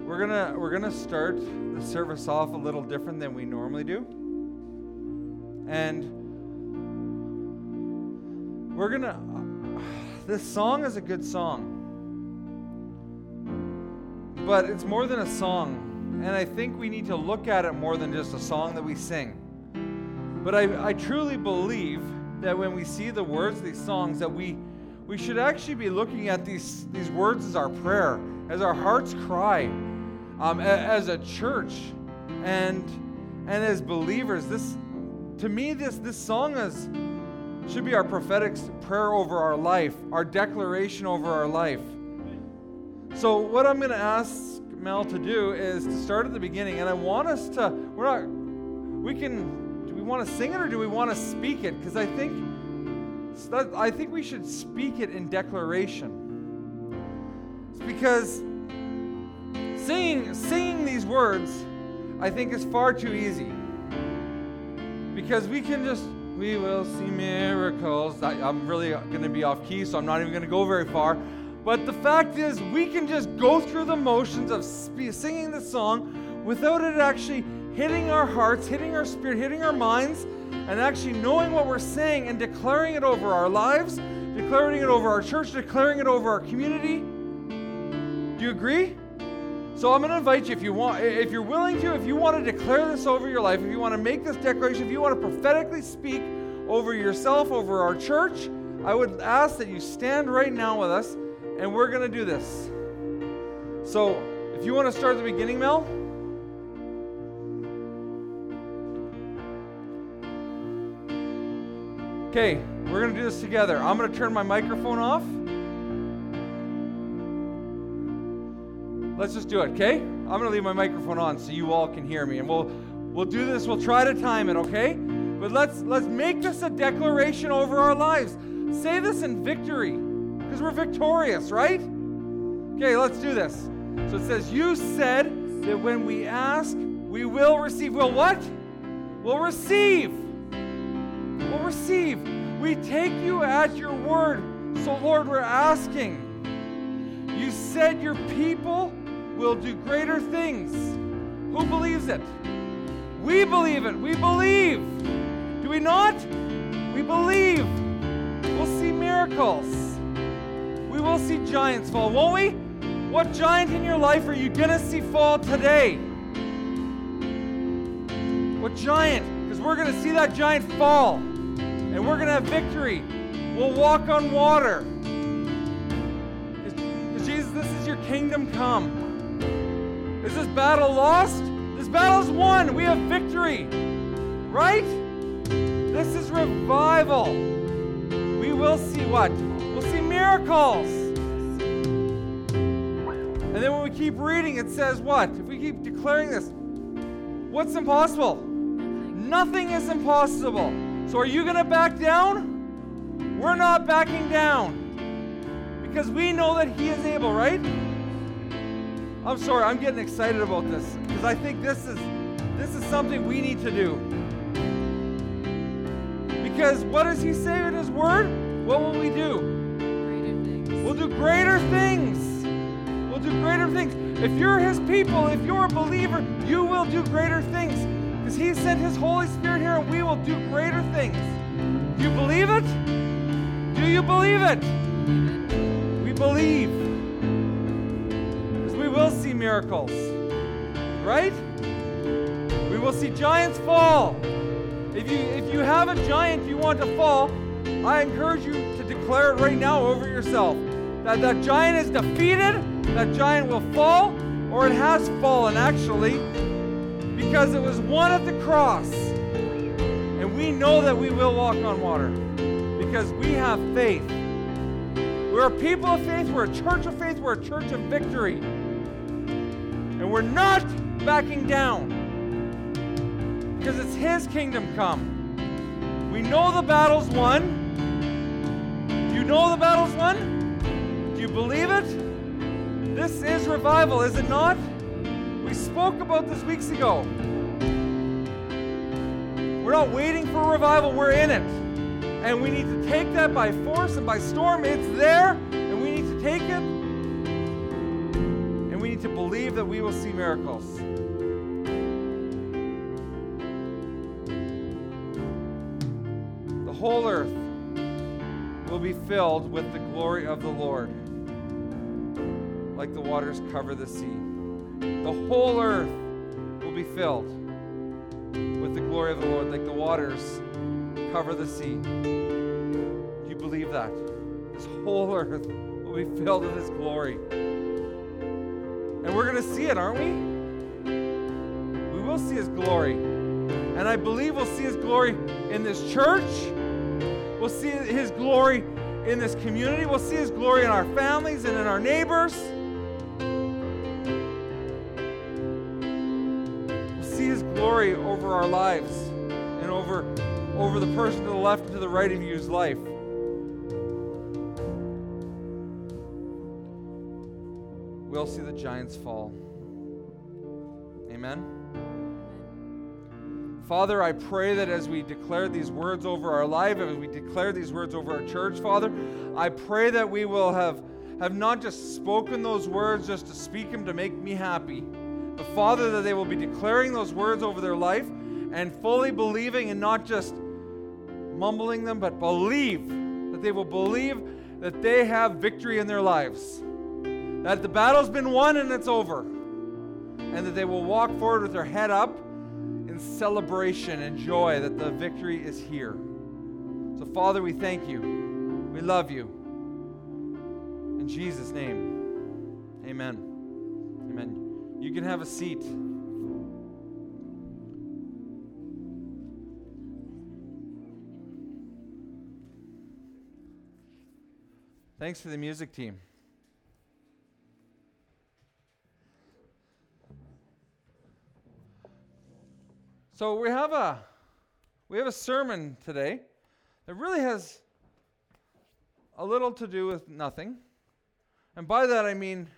We're gonna start the service off a little different than we normally do. And this song is a good song. But it's more than a song. And I think we need to look at it more than just a song that we sing. But I truly believe that when we see the words of these songs, that we should actually be looking at these words as our prayer, as our heart's cry, as a church, and as believers. This song should be our prophetic prayer over our life, our declaration over our life. So what I'm going to ask Mel to do is to start at the beginning, and I want us to. Do we want to sing it or do we want to speak it? Because I think we should speak it in declaration. It's because singing these words, I think, is far too easy. Because we will see miracles. I'm really going to be off key, so I'm not even going to go very far. But the fact is, we can just go through the motions of singing the song without it actually hitting our hearts, hitting our spirit, hitting our minds, and actually knowing what we're saying and declaring it over our lives, declaring it over our church, declaring it over our community. Do you agree? So I'm going to invite you, if you're willing to, if you want to declare this over your life, if you want to make this declaration, if you want to prophetically speak over yourself, over our church, I would ask that you stand right now with us, and we're going to do this. So if you want to start at the beginning, Mel. Okay, we're going to do this together. I'm going to turn my microphone off. Let's just do it, okay? I'm going to leave my microphone on so you all can hear me. And we'll do this. We'll try to time it, okay? But let's make this a declaration over our lives. Say this in victory, because we're victorious, right? Okay, let's do this. So it says, you said that when we ask, we will receive. We'll what? We'll receive. We'll receive. We take you at your word. So, Lord, we're asking. You said your people will do greater things. Who believes it? We believe it. We believe. Do we not? We believe. We'll see miracles. We will see giants fall, won't we? What giant in your life are you going to see fall today? What giant? Because we're going to see that giant fall. And we're going to have victory. We'll walk on water. Because Jesus, this is your kingdom come. Is this battle lost? This battle's won. We have victory. Right? This is revival. We will see what? We'll see miracles. And then when we keep reading, it says what? If we keep declaring this, what's impossible? Nothing is impossible. So are you going to back down? We're not backing down. Because we know that He is able, right? I'm sorry, I'm getting excited about this. Because I think this is something we need to do. Because what does He say in His Word? What will we do? Greater things. We'll do greater things. We'll do greater things. If you're His people, if you're a believer, you will do greater things. Because He sent His Holy Spirit here and we will do greater things. Do you believe it? Do you believe it? We believe. Because we will see miracles. Right? We will see giants fall. If you have a giant you want to fall, I encourage you to declare it right now over yourself. That giant is defeated, that giant will fall, or it has fallen actually, because it was won at the cross. And we know that we will walk on water, because we have faith. We're a people of faith, we're a church of faith, we're a church of victory. And we're not backing down, because it's His kingdom come. We know the battle's won. Do you know the battle's won? Do you believe it? This is revival, is it not? We spoke about this weeks ago. We're not waiting for revival, we're in it. And we need to take that by force and by storm. It's there, and we need to take it. And we need to believe that we will see miracles. The whole earth will be filled with the glory of the Lord, like the waters cover the sea. The whole earth will be filled with the glory of the Lord, like the waters cover the sea. Do you believe that? This whole earth will be filled with His glory. And we're going to see it, aren't we? We will see His glory. And I believe we'll see His glory in this church. We'll see His glory in this community. We'll see His glory in our families and in our neighbors. We'll see His glory over our lives and over the person to the left and to the right of you's life. We'll see the giants fall. Amen. Father, I pray that as we declare these words over our life, as we declare these words over our church, Father, I pray that we will have not just spoken those words just to speak them to make me happy, but Father, that they will be declaring those words over their life and fully believing and not just mumbling them, but believe, that they will believe that they have victory in their lives, that the battle's been won and it's over, and that they will walk forward with their head up in celebration and joy that the victory is here. So, Father, we thank you. We love you. In Jesus' name, amen. Amen. You can have a seat. Thanks to the music team. So we have a sermon today that really has a little to do with nothing. And by that I mean,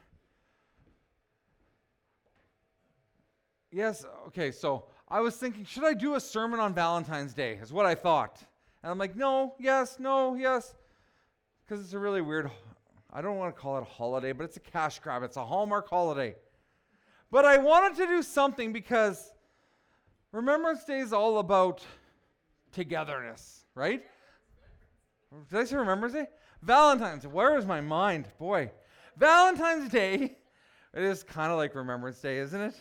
yes, okay, so I was thinking, should I do a sermon on Valentine's Day? Is what I thought. And I'm like, no, yes, because it's a really weird, I don't want to call it a holiday, but it's a cash grab. It's a Hallmark holiday. But I wanted to do something because Remembrance Day is all about togetherness, right? Did I say Remembrance Day? Valentine's, where is my mind? Boy, Valentine's Day, it is kind of like Remembrance Day, isn't it?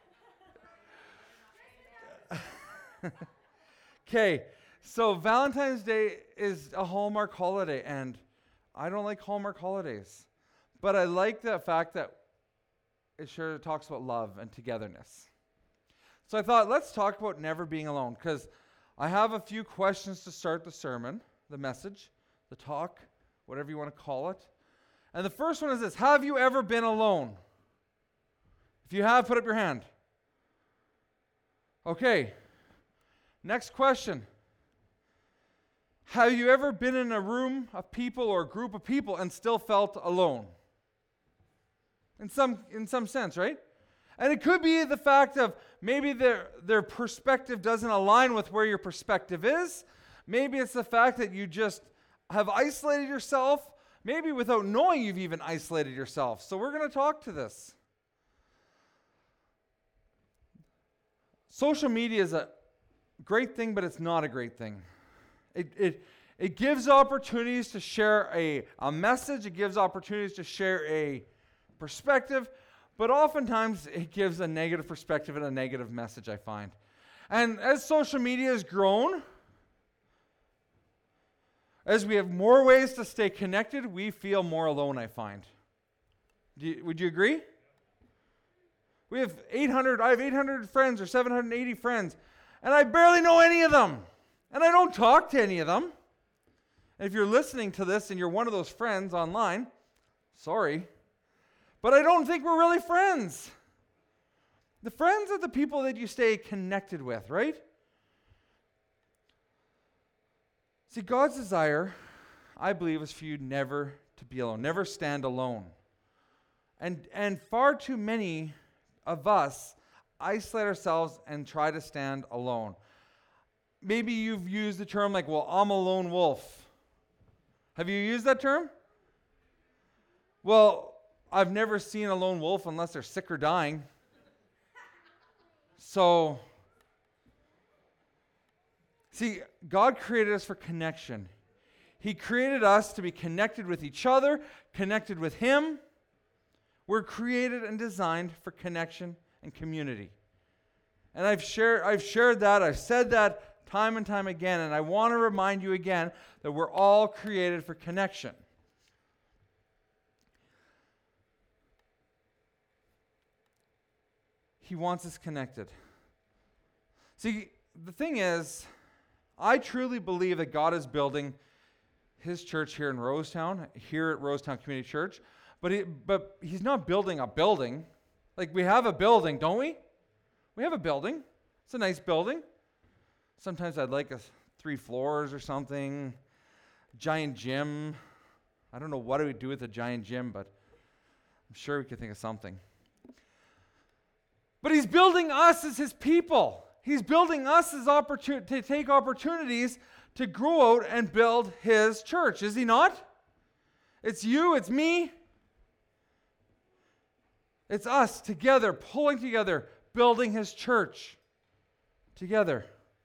Okay, so Valentine's Day is a Hallmark holiday, and I don't like Hallmark holidays, but I like the fact that it sure talks about love and togetherness. So I thought, let's talk about never being alone, because I have a few questions to start the sermon, the message, the talk, whatever you want to call it. And the first one is this: have you ever been alone? If you have, put up your hand. Okay. Next question. Have you ever been in a room of people or a group of people and still felt alone? In some sense, right? And it could be the fact of maybe their perspective doesn't align with where your perspective is. Maybe it's the fact that you just have isolated yourself, maybe without knowing you've even isolated yourself. So we're going to talk to this. Social media is a great thing, but it's not a great thing. It gives opportunities to share a message. It gives opportunities to share a perspective. But oftentimes, it gives a negative perspective and a negative message, I find. And as social media has grown, as we have more ways to stay connected, we feel more alone, I find. Would you agree? I have 800 friends or 780 friends, and I barely know any of them. And I don't talk to any of them. And if you're listening to this and you're one of those friends online, sorry. But I don't think we're really friends. The friends are the people that you stay connected with, right? See, God's desire, I believe, is for you never to be alone, never stand alone. And far too many of us isolate ourselves and try to stand alone. Maybe you've used the term like, well, I'm a lone wolf. Have you used that term? Well, I've never seen a lone wolf unless they're sick or dying. So, see, God created us for connection. He created us to be connected with each other, connected with Him. We're created and designed for connection and community. And I've shared that, I've said that time and time again, and I want to remind you again that we're all created for connection. He wants us connected. See, the thing is, I truly believe that God is building His church here in Rosetown, here at Rosetown Community Church, but He's not building a building. Like, we have a building, don't we? We have a building. It's a nice building. Sometimes I'd like 3 floors or something. Giant gym. I don't know what do we do with a giant gym, but I'm sure we could think of something. But He's building us as His people. He's building us as to take opportunities to grow out and build His church. Is He not? It's you, it's me. It's us together, pulling together, building His church together.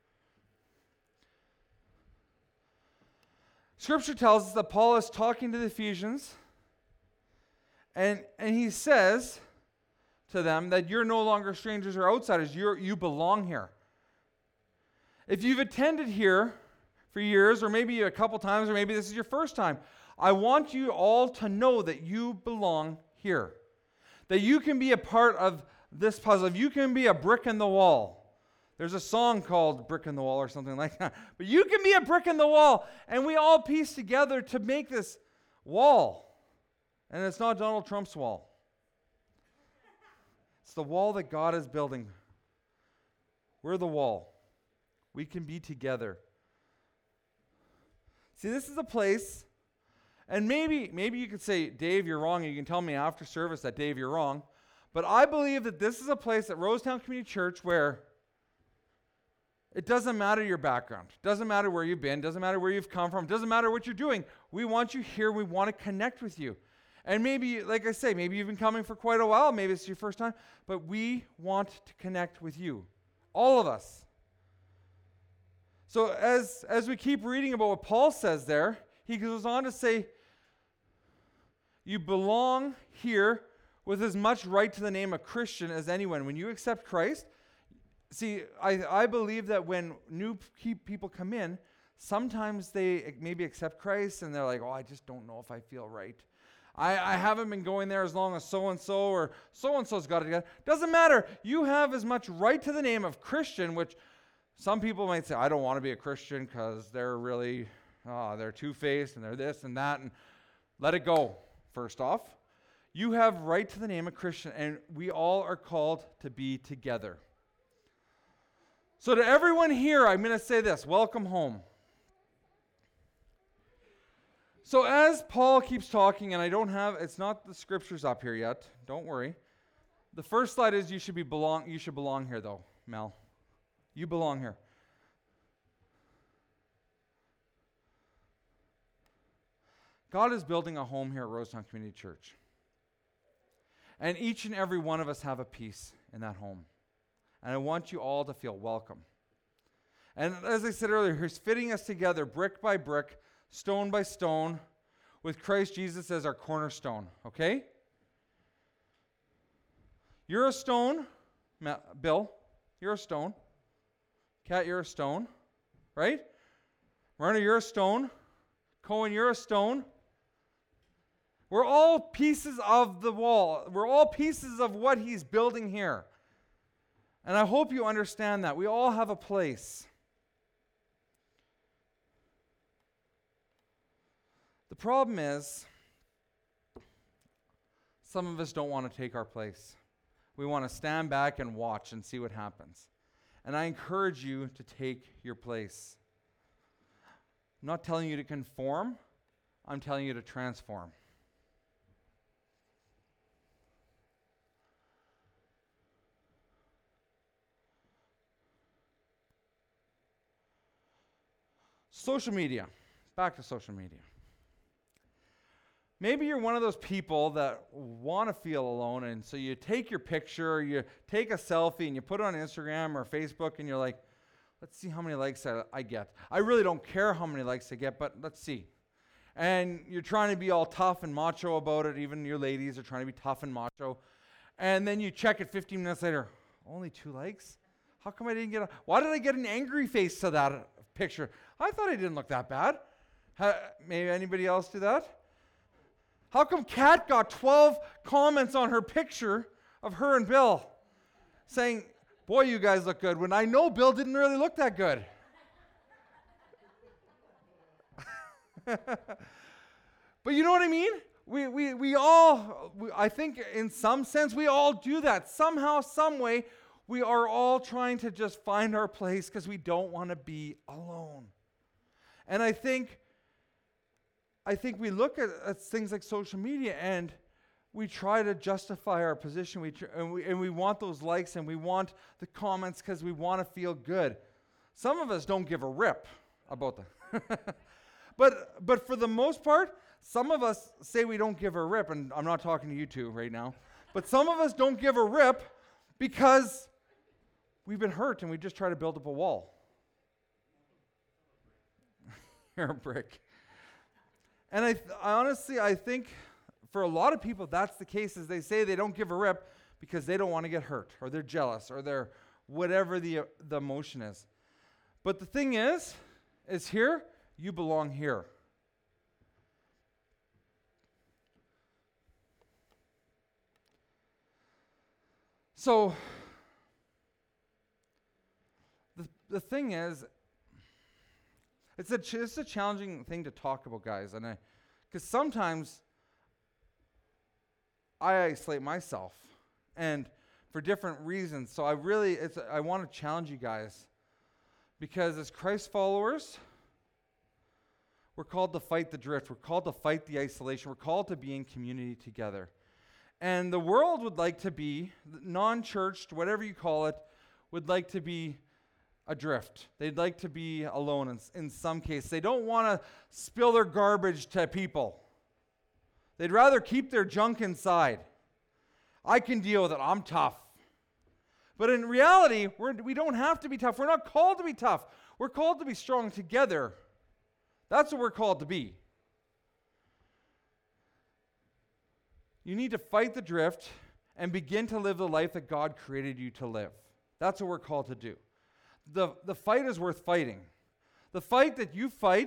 Scripture tells us that Paul is talking to the Ephesians, and he says to them that you're no longer strangers or outsiders. You belong here. If you've attended here for years, or maybe a couple times, or maybe this is your first time, I want you all to know that you belong here. That you can be a part of this puzzle. You can be a brick in the wall. There's a song called Brick in the Wall or something like that. But you can be a brick in the wall, and we all piece together to make this wall. And it's not Donald Trump's wall. It's the wall that God is building. We're the wall. We can be together. See, this is a place, and maybe you could say, Dave, you're wrong, and you can tell me after service that, Dave, you're wrong. But I believe that this is a place at Rosetown Community Church where it doesn't matter your background. It doesn't matter where you've been. It doesn't matter where you've come from. It doesn't matter what you're doing. We want you here. We want to connect with you. And maybe, like I say, maybe you've been coming for quite a while. Maybe it's your first time. But we want to connect with you. All of us. So as we keep reading about what Paul says there, he goes on to say, you belong here with as much right to the name of Christian as anyone. When you accept Christ, see, I believe that when new people come in, sometimes they maybe accept Christ and they're like, oh, I just don't know if I feel right. I haven't been going there as long as so-and-so or so-and-so's got it together. Doesn't matter. You have as much right to the name of Christian, which some people might say, I don't want to be a Christian because they're really, they're two-faced and they're this and that. And let it go, first off. You have right to the name of Christian, and we all are called to be together. So to everyone here, I'm going to say this, welcome home. So as Paul keeps talking, and it's not the scriptures up here yet, don't worry. The first slide is you should belong here though, Mel. You belong here. God is building a home here at Rosetown Community Church. And each and every one of us have a piece in that home. And I want you all to feel welcome. And as I said earlier, He's fitting us together brick by brick, stone by stone, with Christ Jesus as our cornerstone, okay? You're a stone. Bill, you're a stone. Kat, you're a stone, right? Marna, you're a stone. Cohen, you're a stone. We're all pieces of the wall. We're all pieces of what He's building here. And I hope you understand that. We all have a place. The problem is, some of us don't want to take our place. We want to stand back and watch and see what happens. And I encourage you to take your place. I'm not telling you to conform. I'm telling you to transform. Social media. Back to social media. maybe you're one of those people that want to feel alone, and so you take your picture, you take a selfie, and you put it on Instagram or Facebook, and you're like, let's see how many likes I get. I really don't care how many likes I get, but let's see. And you're trying to be all tough and macho about it. Even your ladies are trying to be tough and macho. And then you check it 15 minutes later. Only 2 likes? How come I didn't get why did I get an angry face to that picture? I thought I didn't look that bad. Maybe anybody else do that? How come Kat got 12 comments on her picture of her and Bill saying, boy, you guys look good, when I know Bill didn't really look that good? But you know what I mean? We all, I think in some sense, we all do that. Somehow, some way, we are all trying to just find our place because we don't want to be alone. And I think we look at things like social media and we try to justify our position. And we want those likes and we want the comments because we want to feel good. Some of us don't give a rip about that. But for the most part, some of us say we don't give a rip, and I'm not talking to you two right now, but some of us don't give a rip because we've been hurt and we just try to build up a wall. You're a brick. And I honestly think for a lot of people that's the case, is they say they don't give a rip because they don't want to get hurt, or they're jealous, or they're whatever the emotion is. But the thing is here, you belong here. So, the thing is, it's a challenging thing to talk about, guys, and because sometimes I isolate myself, and for different reasons. So I want to challenge you guys, because as Christ followers, we're called to fight the drift. We're called to fight the isolation. We're called to be in community together. And the world would like to be, non-churched, whatever you call it, would like to be adrift. They'd like to be alone in some case. They don't want to spill their garbage to people. They'd rather keep their junk inside. I can deal with it. I'm tough. But in reality, we don't have to be tough. We're not called to be tough. We're called to be strong together. That's what we're called to be. You need to fight the drift and begin to live the life that God created you to live. That's what we're called to do. The fight is worth fighting. The fight that you fight,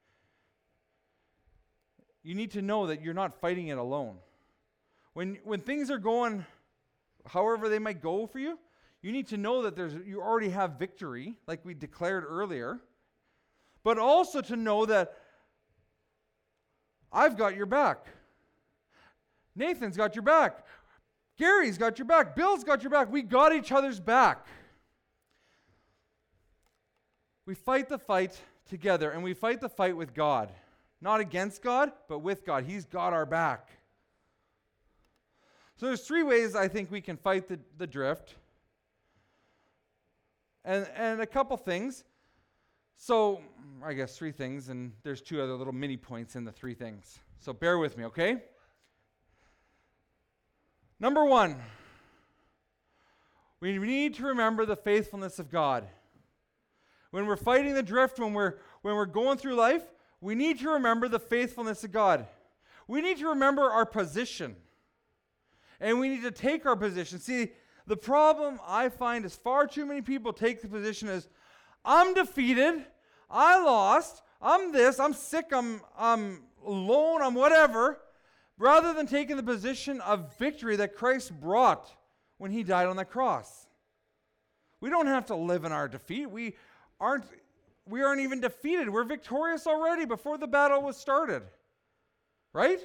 you need to know that you're not fighting it alone. When things are going however they might go for you, you need to know that you already have victory, like we declared earlier. But also to know that I've got your back. Nathan's got your back. Gary's got your back. Bill's got your back. We got each other's back. We fight the fight together, and we fight the fight with God. Not against God, but with God. He's got our back. So there's 3 ways I think we can fight the drift. And a couple things. So, I guess 3 things, and there's 2 other little mini points in the 3 things. So bear with me, okay? Number 1, we need to remember the faithfulness of God. When we're fighting the drift, when we're going through life, we need to remember the faithfulness of God. We need to remember our position. And we need to take our position. See, the problem I find is far too many people take the position as, I'm defeated, I lost, I'm this, I'm sick, I'm alone, I'm whatever, rather than taking the position of victory that Christ brought when he died on the cross. We don't have to live in our defeat. We aren't even defeated. We're victorious already before the battle was started. Right?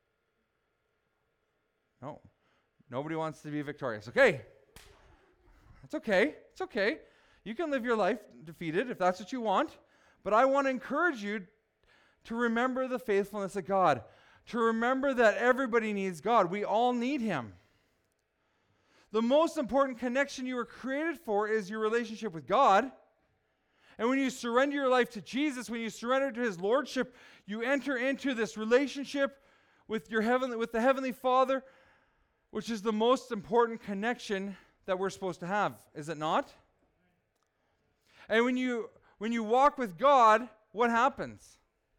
No. Nobody wants to be victorious. Okay. It's okay. It's okay. You can live your life defeated if that's what you want. But I want to encourage you to remember the faithfulness of God. To remember that everybody needs God. We all need him. The most important connection you were created for is your relationship with God. And when you surrender your life to Jesus, when you surrender to his lordship, you enter into this relationship with the Heavenly Father, which is the most important connection that we're supposed to have, is it not? And when you walk with God, what happens?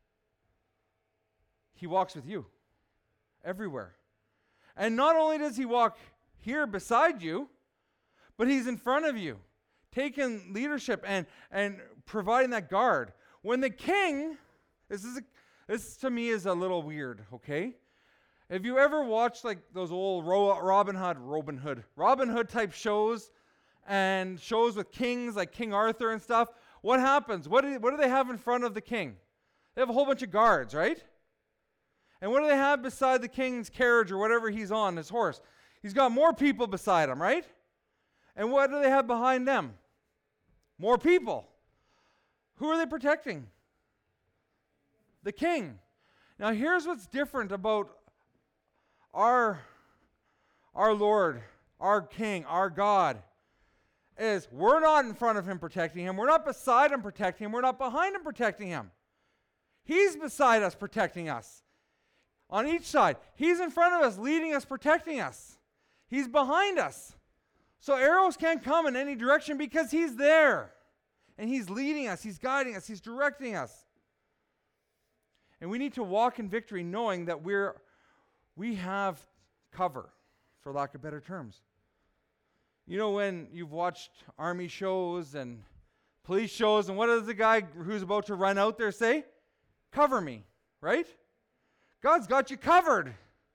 He walks with you everywhere. And not only does he walk here beside you, but he's in front of you, taking leadership and providing that guard. When the king, this to me is a little weird, okay? Have you ever watched like those old Robin Hood type shows and shows with kings like King Arthur and stuff? What happens? What do they have in front of the king? They have a whole bunch of guards, right? And what do they have beside the king's carriage or whatever he's on, his horse? He's got more people beside him, right? And what do they have behind them? More people. Who are they protecting? The king. Now here's what's different about our Lord, our King, our God, is we're not in front of him protecting him. We're not beside him protecting him. We're not behind him protecting him. He's beside us protecting us. On each side. He's in front of us, leading us, protecting us. He's behind us. So arrows can't come in any direction because he's there. And he's leading us, he's guiding us, he's directing us. And we need to walk in victory knowing that we have cover, for lack of better terms. You know when you've watched army shows and police shows, and what does the guy who's about to run out there say? Cover me, right? God's got you covered.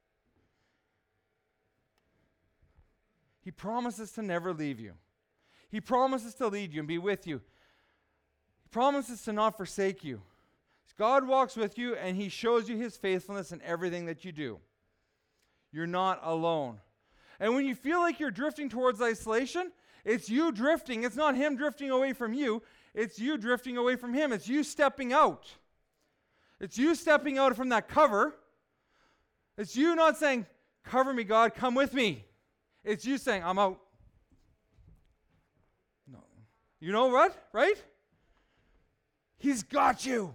He promises to never leave you. He promises to lead you and be with you. He promises to not forsake you. God walks with you and he shows you his faithfulness in everything that you do. You're not alone. And when you feel like you're drifting towards isolation, it's you drifting. It's not him drifting away from you. It's you drifting away from him. It's you stepping out. It's you stepping out from that cover. It's you not saying, cover me, God, come with me. It's you saying, I'm out. No. You know what, right? He's got you.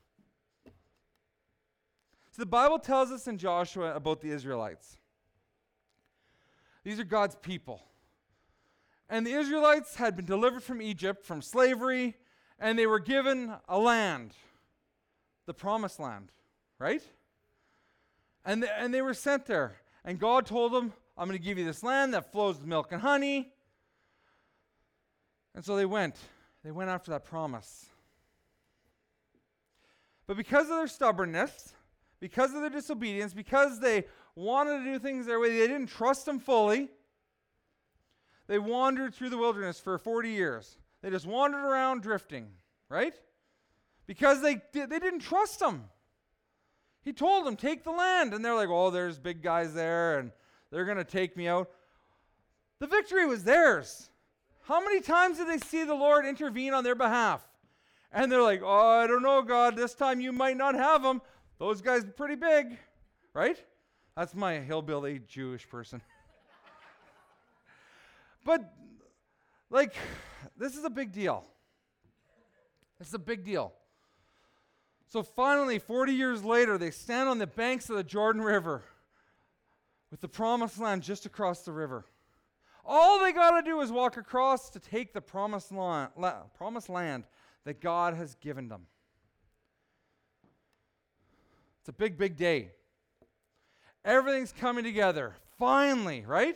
So the Bible tells us in Joshua about the Israelites. These are God's people. And the Israelites had been delivered from Egypt, from slavery, and they were given a land. The promised land, right? And they were sent there. And God told them, I'm going to give you this land that flows with milk and honey. And so they went. They went after that promise. But because of their stubbornness, because of their disobedience, because they wanted to do things their way, they didn't trust him fully. They wandered through the wilderness for 40 years. They just wandered around drifting, right? Because they didn't trust him. He told them, take the land. And they're like, oh, there's big guys there, and they're going to take me out. The victory was theirs. How many times did they see the Lord intervene on their behalf? And they're like, oh, I don't know, God, this time you might not have them. Those guys are pretty big, right? That's my hillbilly Jewish person. But, like, this is a big deal. It's a big deal. So finally, 40 years later, they stand on the banks of the Jordan River with the promised land just across the river. All they got to do is walk across to take the promised land that God has given them. It's a big, big day. Everything's coming together. Finally, right?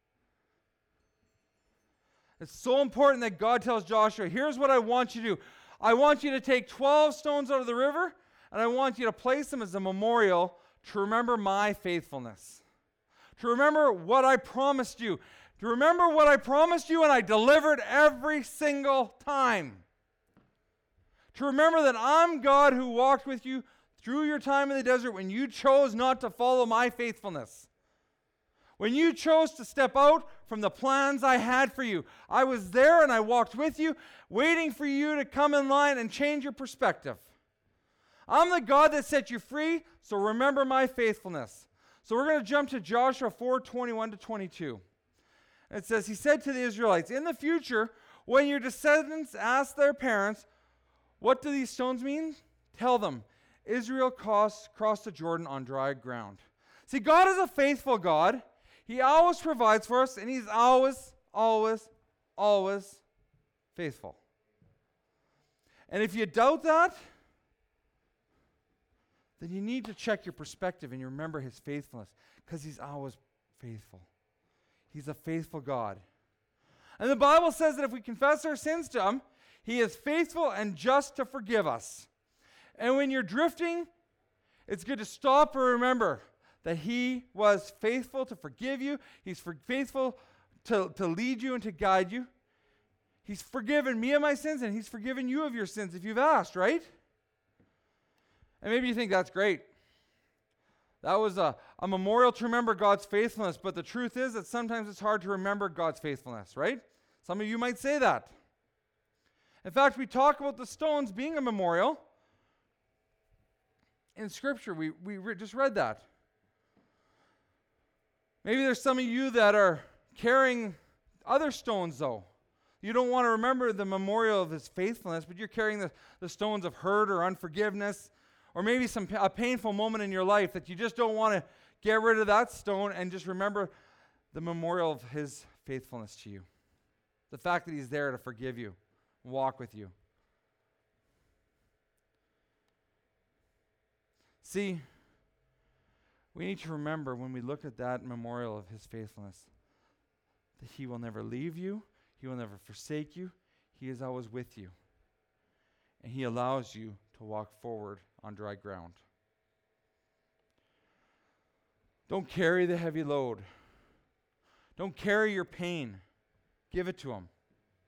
It's so important that God tells Joshua, here's what I want you to do. I want you to take 12 stones out of the river, and I want you to place them as a memorial to remember my faithfulness. To remember what I promised you. To remember what I promised you and I delivered every single time. To remember that I'm God who walked with you through your time in the desert when you chose not to follow my faithfulness. When you chose to step out from the plans I had for you. I was there and I walked with you, waiting for you to come in line and change your perspective. I'm the God that set you free, so remember my faithfulness. So we're going to jump to Joshua 4:21-22. It says, he said to the Israelites, in the future, when your descendants ask their parents, what do these stones mean? Tell them, Israel crossed the Jordan on dry ground. See, God is a faithful God. He always provides for us, and He's always, always, always faithful. And if you doubt that, then you need to check your perspective and you remember His faithfulness, because He's always faithful. He's a faithful God. And the Bible says that if we confess our sins to Him, He is faithful and just to forgive us. And when you're drifting, it's good to stop and remember that He was faithful to forgive you. He's faithful to lead you and to guide you. He's forgiven me of my sins, and He's forgiven you of your sins if you've asked, right? And maybe you think that's great. That was a memorial to remember God's faithfulness, but the truth is that sometimes it's hard to remember God's faithfulness, right? Some of you might say that. In fact, we talk about the stones being a memorial. In Scripture, we just read that. Maybe there's some of you that are carrying other stones, though. You don't want to remember the memorial of His faithfulness, but you're carrying the stones of hurt or unforgiveness, or maybe a painful moment in your life that you just don't want to get rid of that stone and just remember the memorial of His faithfulness to you. The fact that He's there to forgive you, walk with you. See, we need to remember when we look at that memorial of His faithfulness that He will never leave you, He will never forsake you, He is always with you. And He allows you to walk forward on dry ground. Don't carry the heavy load. Don't carry your pain. Give it to Him.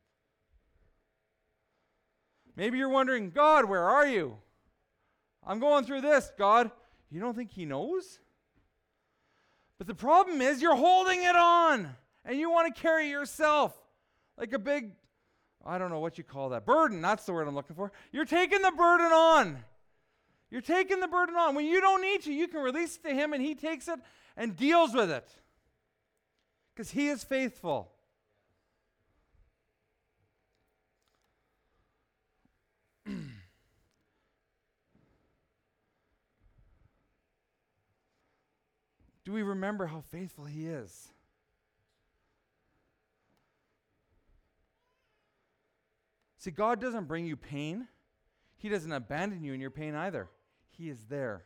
Maybe you're wondering, God, where are you? I'm going through this, God. You don't think He knows? But the problem is you're holding it on, and you want to carry yourself like a big, I don't know what you call that, burden. That's the word I'm looking for. You're taking the burden on. You're taking the burden on. When you don't need to, you can release it to Him, and He takes it and deals with it. Because He is faithful. Do we remember how faithful He is? See, God doesn't bring you pain. He doesn't abandon you in your pain either. He is there.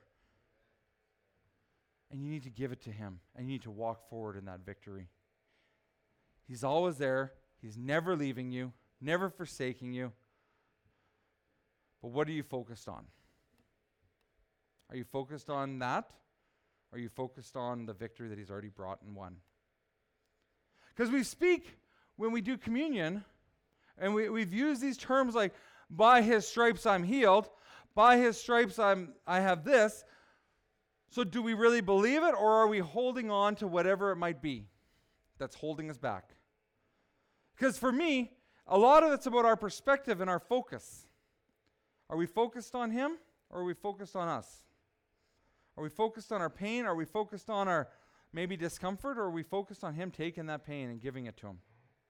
And you need to give it to Him. And you need to walk forward in that victory. He's always there. He's never leaving you, never forsaking you. But what are you focused on? Are you focused on that? Or are you focused on the victory that He's already brought and won? Because we speak when we do communion, and we've used these terms like, by His stripes I'm healed, by His stripes I have this. So do we really believe it, or are we holding on to whatever it might be that's holding us back? Because for me, a lot of it's about our perspective and our focus. Are we focused on Him, or are we focused on us? Are we focused on our pain? Are we focused on our maybe discomfort? Or are we focused on Him taking that pain and giving it to Him?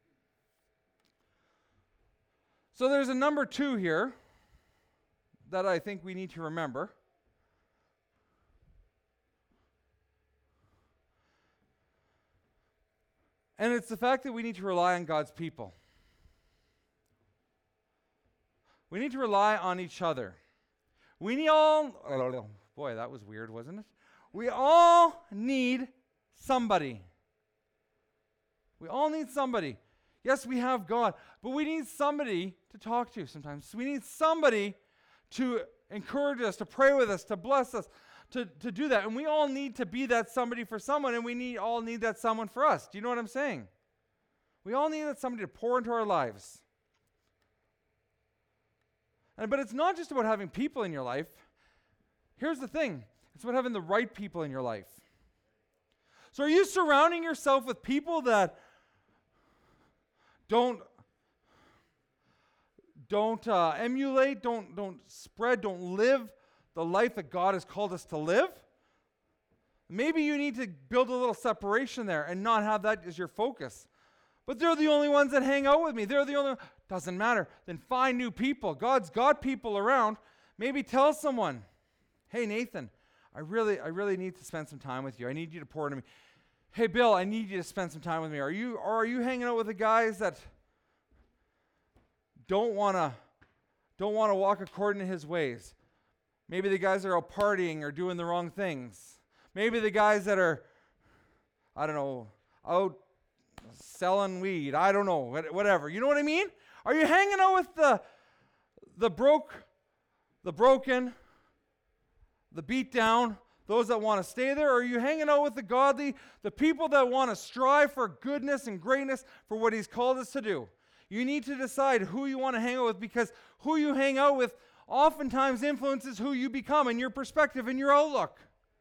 So there's a number 2 here that I think we need to remember. And it's the fact that we need to rely on God's people. We need to rely on each other. We all, boy, that was weird, wasn't it? We all need somebody. We all need somebody. Yes, we have God, but we need somebody to talk to sometimes. We need somebody to encourage us, to pray with us, to bless us, to do that. And we all need to be that somebody for someone, and we all need that someone for us. Do you know what I'm saying? We all need that somebody to pour into our lives. But it's not just about having people in your life. Here's the thing. It's about having the right people in your life. So are you surrounding yourself with people that don't emulate, don't spread, don't live the life that God has called us to live? Maybe you need to build a little separation there and not have that as your focus. But they're the only ones that hang out with me. They're the only, doesn't matter. Then find new people. God's got people around. Maybe tell someone, Hey, Nathan, I really need to spend some time with you. I need you to pour into me. Hey, Bill, I need you to spend some time with me. Are you hanging out with the guys that don't want to walk according to his ways? Maybe the guys that are out partying or doing the wrong things. Maybe the guys that are, I don't know, out selling weed. I don't know, whatever. You know what I mean? Are you hanging out with the broken, the beat down, those that want to stay there? Or are you hanging out with the godly, the people that want to strive for goodness and greatness for what he's called us to do? You need to decide who you want to hang out with, because who you hang out with oftentimes influences who you become and your perspective and your outlook.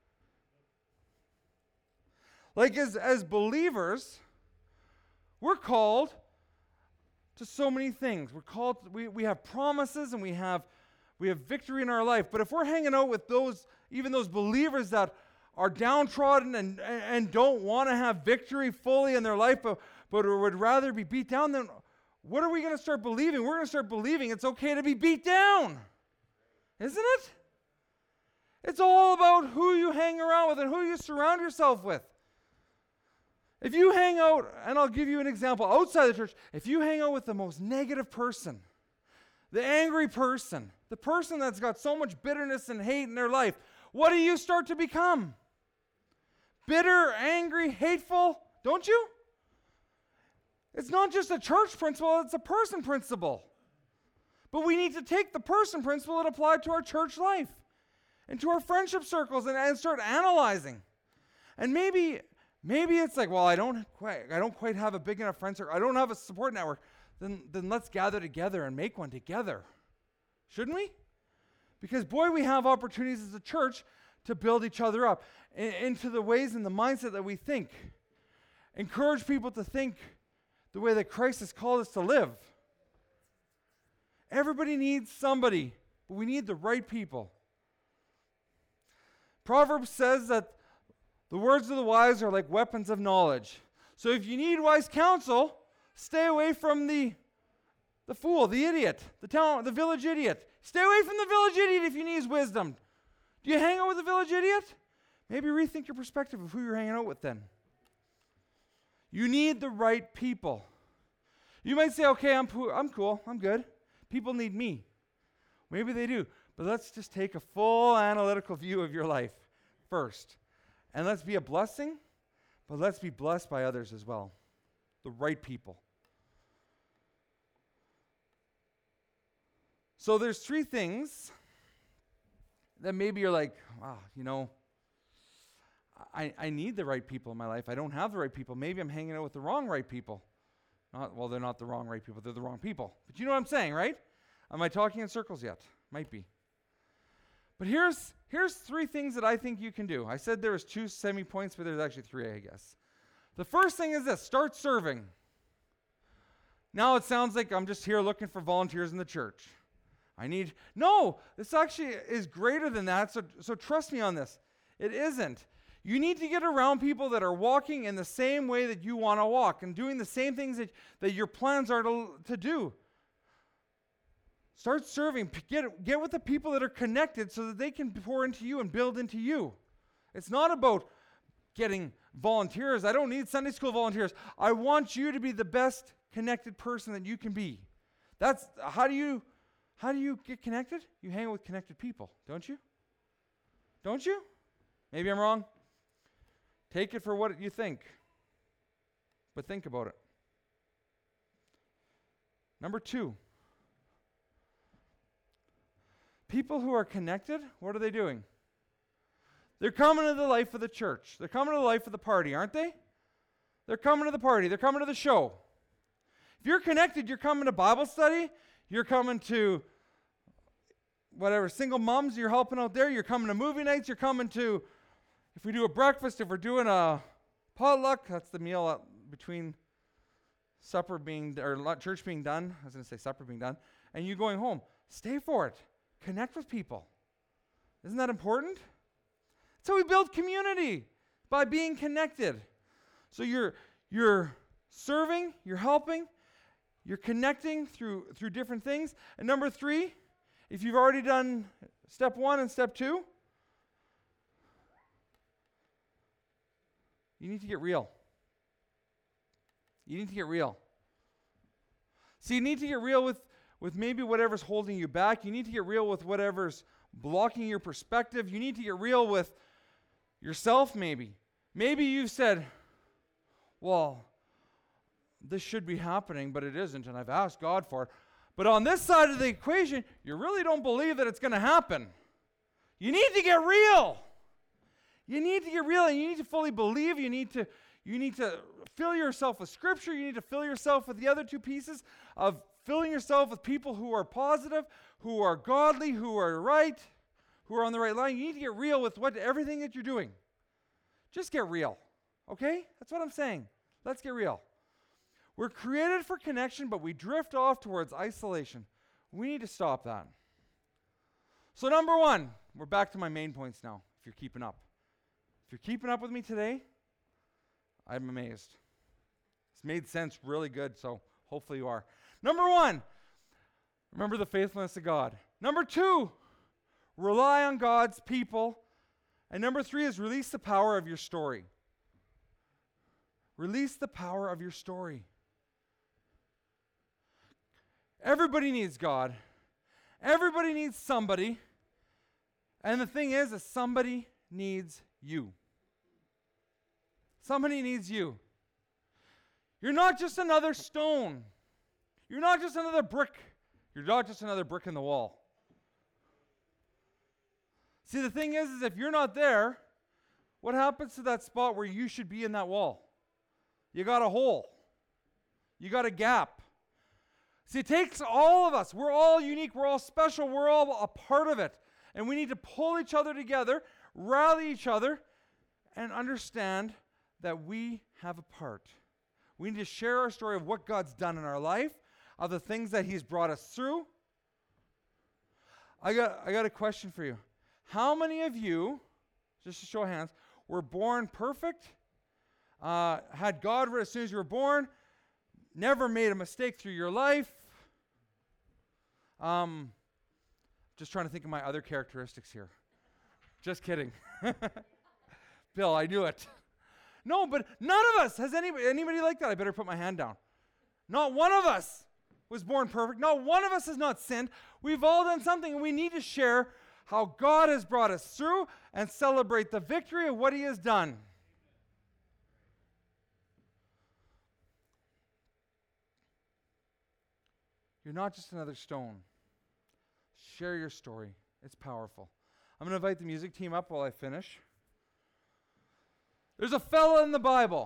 Like as believers, we're called to so many things. We're called, we have promises and we have victory in our life. But if we're hanging out with even those believers that are downtrodden and don't want to have victory fully in their life, but would rather be beat down, then what are we going to start believing? We're going to start believing it's okay to be beat down. Isn't it? It's all about who you hang around with and who you surround yourself with. If you hang out, and I'll give you an example, outside the church, if you hang out with the most negative person, the angry person, the person that's got so much bitterness and hate in their life, what do you start to become? Bitter, angry, hateful, don't you? It's not just a church principle, it's a person principle. But we need to take the person principle and apply it to our church life and to our friendship circles and start analyzing. And maybe it's like, well, I don't quite have a big enough friend circle. I don't have a support network. Then let's gather together and make one together. Shouldn't we? Because, boy, we have opportunities as a church to build each other up into the ways and the mindset that we think. Encourage people to think the way that Christ has called us to live. Everybody needs somebody, but we need the right people. Proverbs says that the words of the wise are like weapons of knowledge. So if you need wise counsel, stay away from the fool, the idiot, the village idiot. Stay away from the village idiot if you need his wisdom. Do you hang out with the village idiot? Maybe rethink your perspective of who you're hanging out with then. You need the right people. You might say, okay, I'm cool, I'm good. People need me. Maybe they do. But let's just take a full analytical view of your life first. And let's be a blessing, but let's be blessed by others as well. The right people. So there's 3 things that maybe you're like, wow, I need the right people in my life. I don't have the right people. Maybe I'm hanging out with the wrong right people. They're not the wrong right people. They're the wrong people. But you know what I'm saying, right? Am I talking in circles yet? Might be. But here's 3 things that I think you can do. I said there was 2 semi-points, but there's actually 3, I guess. The first thing is this: start serving. Now it sounds like I'm just here looking for volunteers in the church. No, this actually is greater than that, so trust me on this. It isn't. You need to get around people that are walking in the same way that you want to walk and doing the same things that your plans are to do. Start serving. Get with the people that are connected so that they can pour into you and build into you. It's not about getting volunteers. I don't need Sunday school volunteers. I want you to be the best connected person that you can be. That's how do you get connected? You hang out with connected people, don't you? Don't you? Maybe I'm wrong. Take it for what you think. But think about it. Number 2. People who are connected, what are they doing? They're coming to the life of the church. They're coming to the life of the party, aren't they? They're coming to the party. They're coming to the show. If you're connected, you're coming to Bible study. You're coming to whatever, single moms, you're helping out there. You're coming to movie nights. You're coming to, if we do a breakfast, if we're doing a potluck, that's the meal between supper being, or church being done. I was going to say supper being done. And you going home. Stay for it. Connect with people. Isn't that important? That's how we build community, by being connected. So you're serving, you're helping, you're connecting through different things. And number 3, if you've already done step 1 and step 2, You need to get real. You need to get real. See, you need to get real with maybe whatever's holding you back. You need to get real with whatever's blocking your perspective. You need to get real with yourself maybe. Maybe you've said, well, this should be happening, but it isn't, and I've asked God for it. But on this side of the equation, you really don't believe that it's going to happen. You need to get real. You need to get real, and you need to fully believe. You need to fill yourself with Scripture. You need to fill yourself with the other two pieces of filling yourself with people who are positive, who are godly, who are right, who are on the right line. You need to get real with everything that you're doing. Just get real, okay? That's what I'm saying. Let's get real. We're created for connection, but we drift off towards isolation. We need to stop that. So number one, we're back to my main points now, if you're keeping up. If you're keeping up with me today, I'm amazed. It's made sense really good, so hopefully you are. Number one, remember the faithfulness of God. Number two, rely on God's people. And number three is release the power of your story. Release the power of your story. Everybody needs God. Everybody needs somebody. And the thing is that somebody needs you. Somebody needs you. You're not just another stone. You're not just another brick. You're not just another brick in the wall. See, the thing is if you're not there, what happens to that spot where you should be in that wall? You got a hole. You got a gap. See, it takes all of us. We're all unique. We're all special. We're all a part of it. And we need to pull each other together, rally each other, and understand that we have a part. We need to share our story of what God's done in our life, of the things that He's brought us through. I got a question for you. How many of you, just to show of hands, were born perfect? Had God as soon as you were born? Never made a mistake through your life? Just trying to think of my other characteristics here. Just kidding. Bill, I knew it. No, but none of us has anybody like that. I better put my hand down. Not one of us was born perfect. Not one of us has not sinned. We've all done something, and we need to share how God has brought us through and celebrate the victory of what He has done. You're not just another stone. Share your story. It's powerful. I'm going to invite the music team up while I finish. There's a fella in the Bible.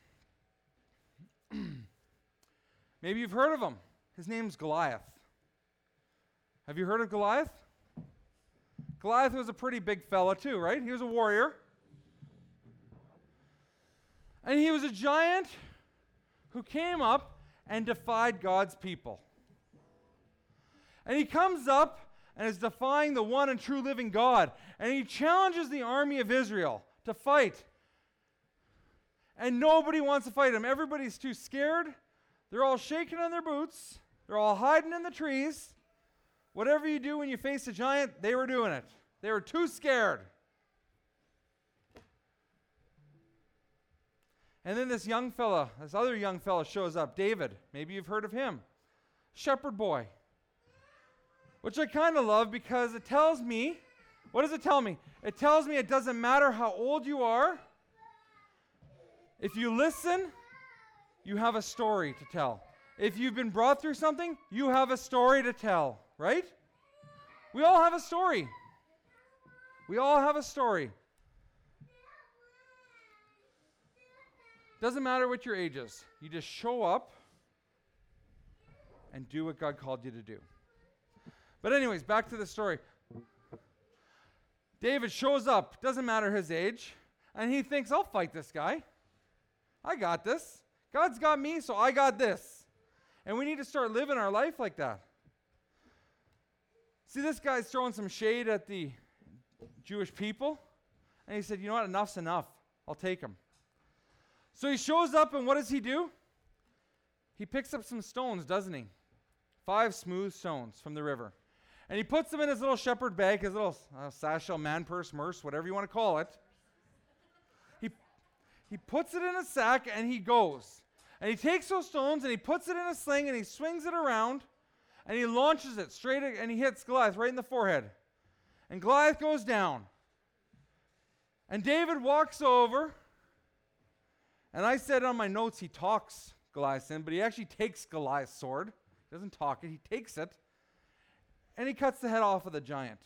Maybe you've heard of him. His name's Goliath. Have you heard of Goliath? Goliath was a pretty big fella too, right? He was a warrior. And he was a giant who came up and defied God's people. And he comes up and is defying the one and true living God. And he challenges the army of Israel to fight. And nobody wants to fight him. Everybody's too scared. They're all shaking in their boots. They're all hiding in the trees. Whatever you do when you face a giant, they were doing it. They were too scared. And then this other young fella shows up, David. Maybe you've heard of him. Shepherd boy. Which I kind of love because it tells me, what does it tell me? It tells me it doesn't matter how old you are. If you listen, you have a story to tell. If you've been brought through something, you have a story to tell, right? We all have a story. We all have a story. Doesn't matter what your age is. You just show up and do what God called you to do. But anyways, back to the story. David shows up, doesn't matter his age, and he thinks, I'll fight this guy. I got this. God's got me, so I got this. And we need to start living our life like that. See, this guy's throwing some shade at the Jewish people, and he said, you know what, enough's enough. I'll take him. So he shows up, and what does he do? He picks up some stones, doesn't he? 5 smooth stones from the river. And he puts them in his little shepherd bag, his little satchel, man purse, whatever you want to call it. He puts it in a sack and he goes. And he takes those stones and he puts it in a sling and he swings it around and he launches it straight and he hits Goliath right in the forehead. And Goliath goes down. And David walks over. And I said on my notes he talks Goliath in, but he actually takes Goliath's sword. He doesn't talk it, he takes it. And he cuts the head off of the giant.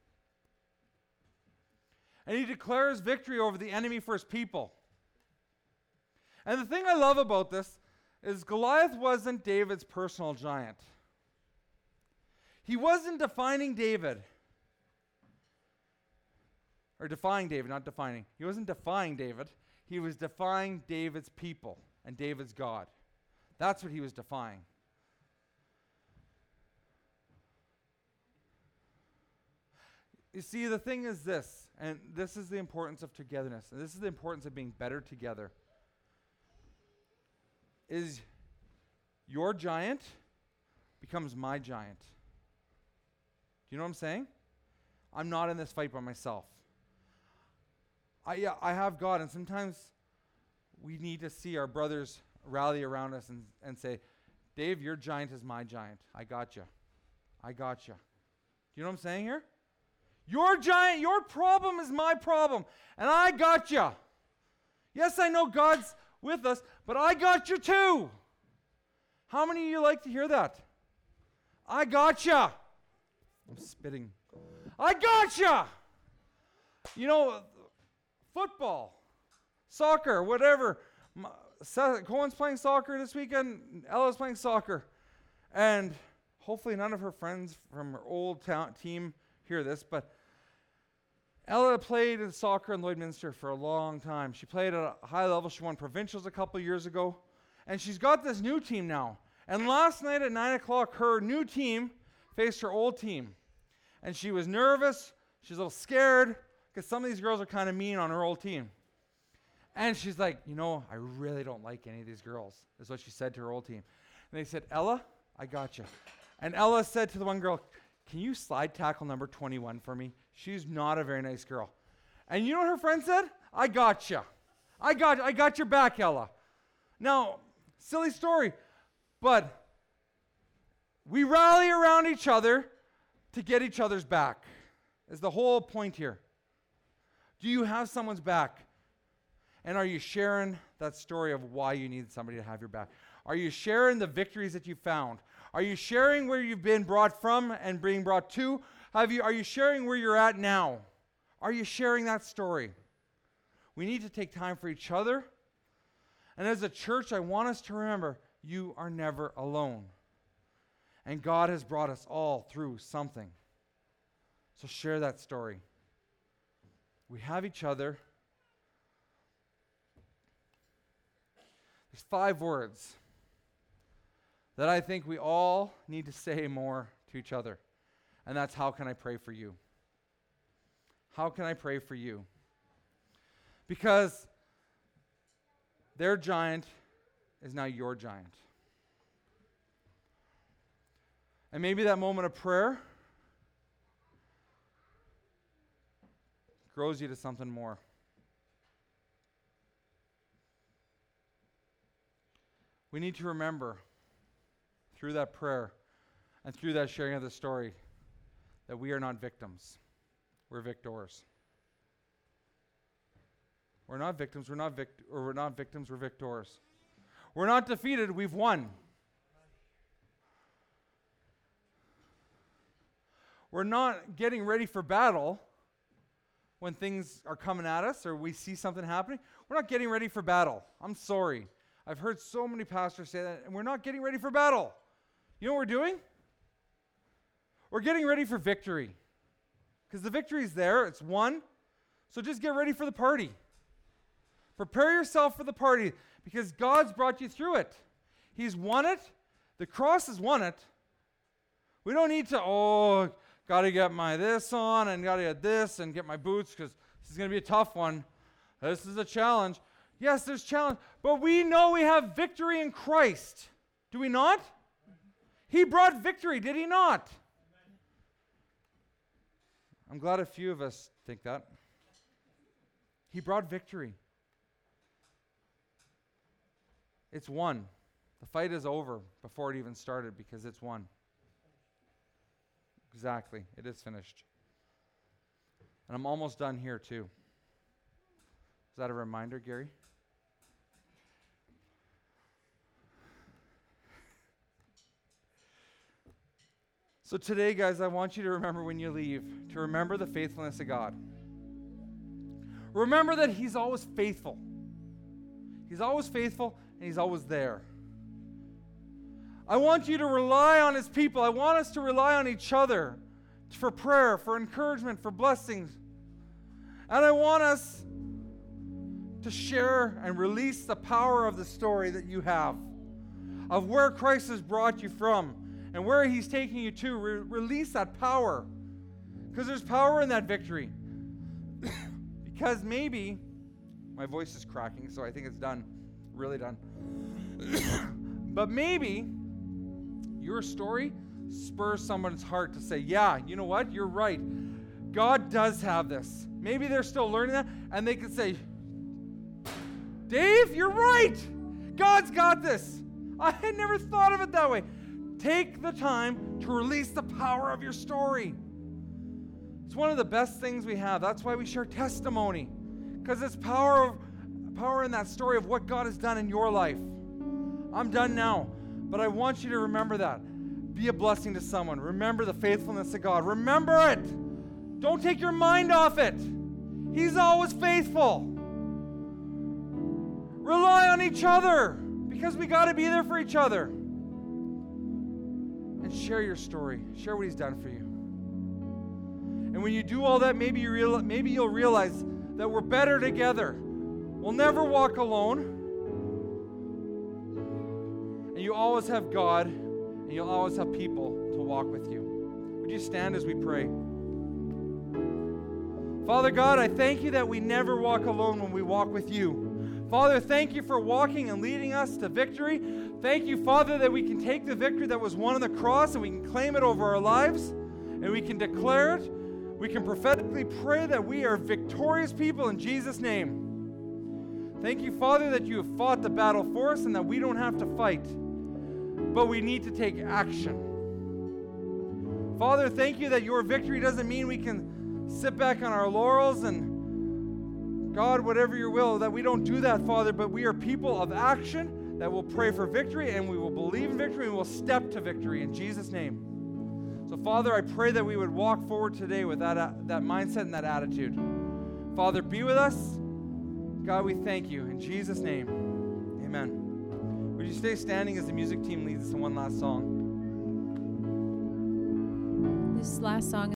And he declares victory over the enemy for his people. And the thing I love about this is Goliath wasn't David's personal giant. He wasn't defining David. Or defying David, not defining. He wasn't defying David. He was defying David's people and David's God. That's what he was defying. You see, the thing is this, and this is the importance of togetherness, and this is the importance of being better together, is your giant becomes my giant. Do you know what I'm saying? I'm not in this fight by myself. I have God, and sometimes we need to see our brothers rally around us and say, Dave, your giant is my giant. I got you. I got you. Do you know what I'm saying here? Your giant, your problem is my problem, and I got you. Yes, I know God's with us, but I got you too. How many of you like to hear that? I got you. I'm spitting. I got you. You know, football, soccer, whatever. Cohen's playing soccer this weekend. Ella's playing soccer. And hopefully none of her friends from her old team hear this, but Ella played in soccer in Lloydminster for a long time. She played at a high level. She won provincials a couple years ago. And she's got this new team now. And last night at 9 o'clock, her new team faced her old team. And she was nervous. She was a little scared because some of these girls are kind of mean on her old team. And she's like, I really don't like any of these girls. Is what she said to her old team. And they said, Ella, I got you. And Ella said to the one girl, can you slide tackle number 21 for me? She's not a very nice girl. And you know what her friend said? I got you. I got your back, Ella. Now, silly story, but we rally around each other to get each other's back, is the whole point here. Do you have someone's back? And are you sharing that story of why you need somebody to have your back? Are you sharing the victories that you found? Are you sharing where you've been brought from and being brought to? Are you sharing where you're at now? Are you sharing that story? We need to take time for each other. And as a church, I want us to remember, you are never alone. And God has brought us all through something. So share that story. We have each other. There's 5 words that I think we all need to say more to each other. And that's, how can I pray for you? How can I pray for you? Because their giant is now your giant. And maybe that moment of prayer grows you to something more. We need to remember through that prayer and through that sharing of the story that we are not victims. We're victors. We're not victims, we're not victims, we're victors. We're not defeated, we've won. We're not getting ready for battle when things are coming at us or we see something happening. We're not getting ready for battle. I'm sorry. I've heard so many pastors say that, and we're not getting ready for battle. You know what we're doing? We're getting ready for victory. Because the victory's there, it's won. So just get ready for the party. Prepare yourself for the party because God's brought you through it. He's won it. The cross has won it. We don't need to, got to get my this on and got to get this and get my boots because this is going to be a tough one. This is a challenge. Yes, there's challenge, but we know we have victory in Christ. Do we not? He brought victory, did he not? I'm glad a few of us think that. He brought victory. It's won. The fight is over before it even started because it's won. Exactly. It is finished. And I'm almost done here too. Is that a reminder, Gary? So today, guys, I want you to remember when you leave, to remember the faithfulness of God. Remember that He's always faithful. He's always faithful, and He's always there. I want you to rely on His people. I want us to rely on each other for prayer, for encouragement, for blessings. And I want us to share and release the power of the story that you have, of where Christ has brought you from and where He's taking you to. Release that power, because there's power in that victory. Because maybe, my voice is cracking, so I think it's done, really done. But maybe your story spurs someone's heart to say, yeah, you know what? You're right. God does have this. Maybe they're still learning that, and they can say, Dave, you're right. God's got this. I had never thought of it that way. Take the time to release the power of your story. It's one of the best things we have. That's why we share testimony, because it's power in that story of what God has done in your life. I'm done now, but I want you to remember that. Be a blessing to someone. Remember the faithfulness of God. Remember it. Don't take your mind off it. He's always faithful. Rely on each other, because we got to be there for each other. And share your story. Share what He's done for you. And when you do all that, maybe you'll realize that we're better together. We'll never walk alone. And you always have God, and you'll always have people to walk with you. Would you stand as we pray? Father God, I thank you that we never walk alone when we walk with you. Father, thank you for walking and leading us to victory. Thank you, Father, that we can take the victory that was won on the cross and we can claim it over our lives and we can declare it. We can prophetically pray that we are victorious people in Jesus' name. Thank you, Father, that you have fought the battle for us and that we don't have to fight, but we need to take action. Father, thank you that your victory doesn't mean we can sit back on our laurels and God, whatever your will, that we don't do that, Father, but we are people of action that will pray for victory and we will believe in victory and we will step to victory in Jesus' name. So, Father, I pray that we would walk forward today with that mindset and that attitude. Father, be with us. God, we thank you. In Jesus' name, amen. Would you stay standing as the music team leads us in one last song? This last song